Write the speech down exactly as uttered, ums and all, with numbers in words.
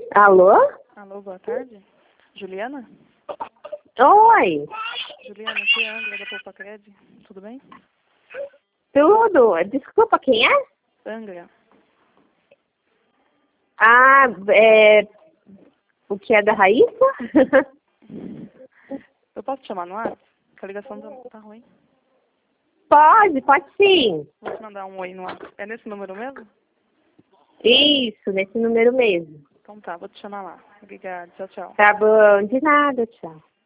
Alô? Alô, boa tarde. Juliana? Oi, Juliana, aqui é a Angra da Poupa Cred. Tudo bem? tudo? Desculpa, quem é? Angra. Ah, é... O que é da Raíssa? Eu posso te chamar no ar? Que a ligação tá, tá ruim. Pode, pode sim. Vou te mandar um oi no ar. É nesse número mesmo? Isso, nesse número mesmo. Então tá, vou te chamar lá. Obrigada. Tchau, tchau. Tá bom, de nada, tchau.